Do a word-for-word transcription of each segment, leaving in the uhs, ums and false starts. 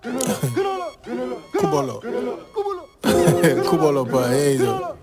Kubolo. Kubolo, but hey,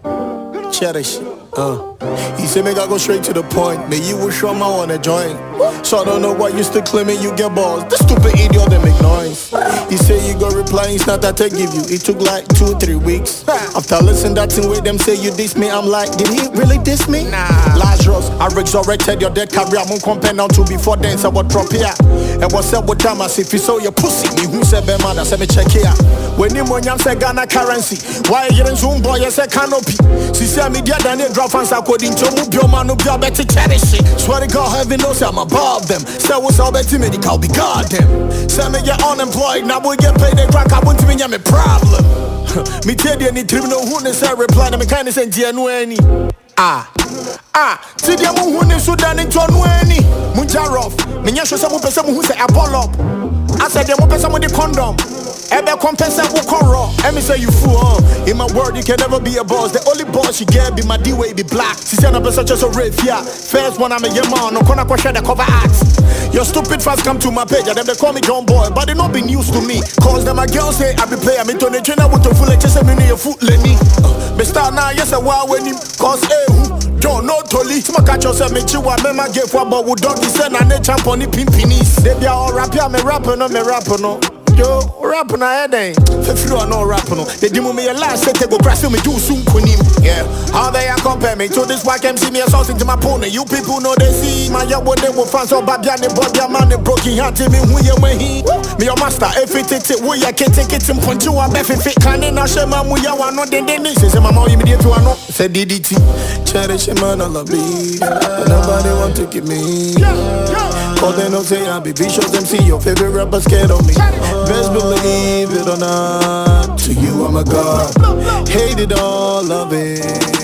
cherish. Uh. He said, make I go straight to the point. May you will show my wanna join. So I don't know why you still claiming you get balls. The stupid idiot that make noise. He said you go reply, it's not that I give you. It took like two or three weeks. After listening that thing with them say you diss me, I'm like, did he really diss me? Nah. Lazarus, I resurrected your dead career. I'm compare now to before dance. I would drop here. And what's up with time? I say, if you saw your pussy, me who said, man, I said, me check here. When you when you say Ghana currency, why you in Zoom boy, you say canopy. She said, me dear than a drop fans according to move your man, no be a better cherish it. Swear to God, heaven knows I'm above them. Say what's all better medical, be goddamn. Say me get unemployed, now we get paid, they crack, I want to be a problem. Me tell you, any trip, no who say reply, me kind of say, no any. Ah, ah, see the moon who is so done into any. Munjaroff, me show some person who say a ball up. I said, the more person with the condom. Ebe compensate will come raw. Let me say you fool, huh? In my word, you can never be a boss. The only boss you get be my D-way, be black. She said I'm such as a rave, yeah. First one I'm a young man, no corner question the cover acts. Your stupid fans come to my page, and then they call me John Boy, but they not be news to me. Cause them my girls say I be player, me to the trainer with a full just a minute of foot lenny. Me start now, yes, a while when him, cause eh, John, no tolly. Some catch yourself, me chiwa, me my give for but with doggy send and they champ on the pimpinis. They be all rapper, me rapper, no, me rapper, no. Yo, rap na head eh. If you are not rap no, they demo me a last set go grass me do soon kunim. Yeah, how they are compare me to this white M C me assaulting to my pony. You people know they see my young boy they will fans so bad and body man they broken heart me who you when he me your master if it it we ya can take it and punch you a befe fit can not share my muya one no then they say my mom immediate to no say D D T cherish man I love me nobody want to give me cause they don't say I be vicious M C your favorite rapper scared of me. Best believe it or not, to you I'm a god. Hate it all, love it,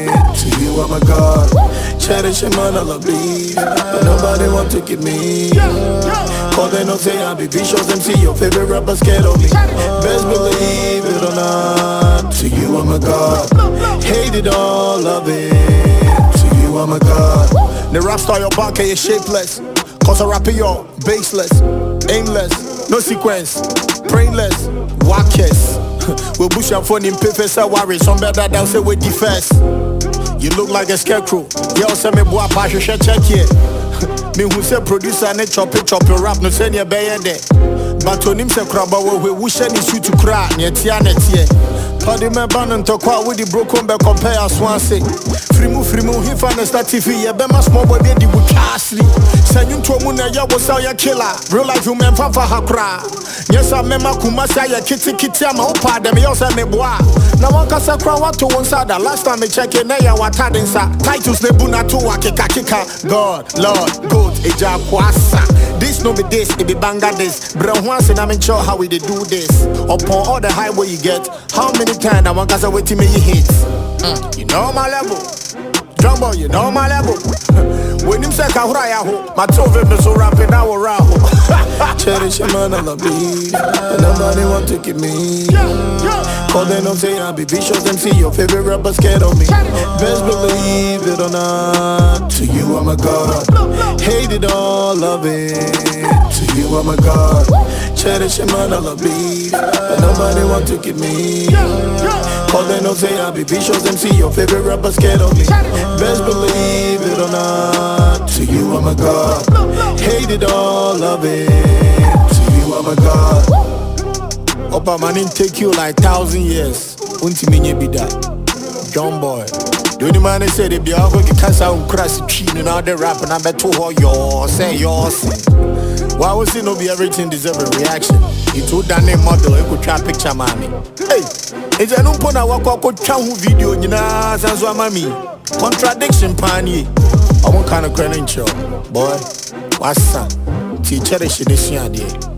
to you I'm a god. Cherish him and I love me, but nobody want to give me. Cause they don't say I be vicious M C, your favorite rapper scared of me. Best believe it or not, to you I'm a god. Hate it all, love it, to you I'm a god. The rap star your back is shapeless, cause I rap you baseless, aimless, no sequence. Brainless, wackers. We bush and phone in paper, say worry. Some better than say we defense. You look like a scarecrow. You also me boy passion check here. Me who say producer ne chop it, chop your rap no say near bay there. But on him say crabba we we wish any shoot to cry near tia net here. Party me ban to kwa with the broken be compare as one say. Free move, free move, he find a start T V. Yeah, be my small boy be the wood castly. Send you to a moon ya was how ya killer. Real life you men fa fa hakra. Yes, I remember Kumasa ya kitty kitty I'm opa them you say me boy. Now one kasa kra what to one side. Last time me check in ya what had inside. Titles ne buna to wa kika kika. God, Lord, good, eja kwasa. This no be this, it be banga this. Brown once and I'm in sure how we they do this. Upon all the highway you get, how many times I want to wait till me hit? Mm. You know my level. Jumbo, you know my level. When him say kahura ya ho, my two of them so rapping now around. Cherish him and I love me, and nobody want to give me. Cause they don't say I be vicious M C, your favorite rapper scared of me. Best believe it or not, to you I'm a god. Hate it all, love it, to you I'm a god. Cherish him and I love me, and nobody want to give me. Cause they don't say I be vicious M C, your favorite rapper scared of me. Best believe it or not, to you I'm a god. Hate it all, love it, to you I'm a god. Opa man didn't take you like thousand years. Unti minye be that. John Boy. The only man said they be out going to cancer and crash the tree and all the rap and I bet to her yours, say yours. Why was it no be everything deserve a reaction? He told that name model, he could try picture mommy. Hey, it's an open I walk out chow video, you know, as well, mommy. Contradiction, panie. I want kind of credential, boy. What's that? Teacher, she is here.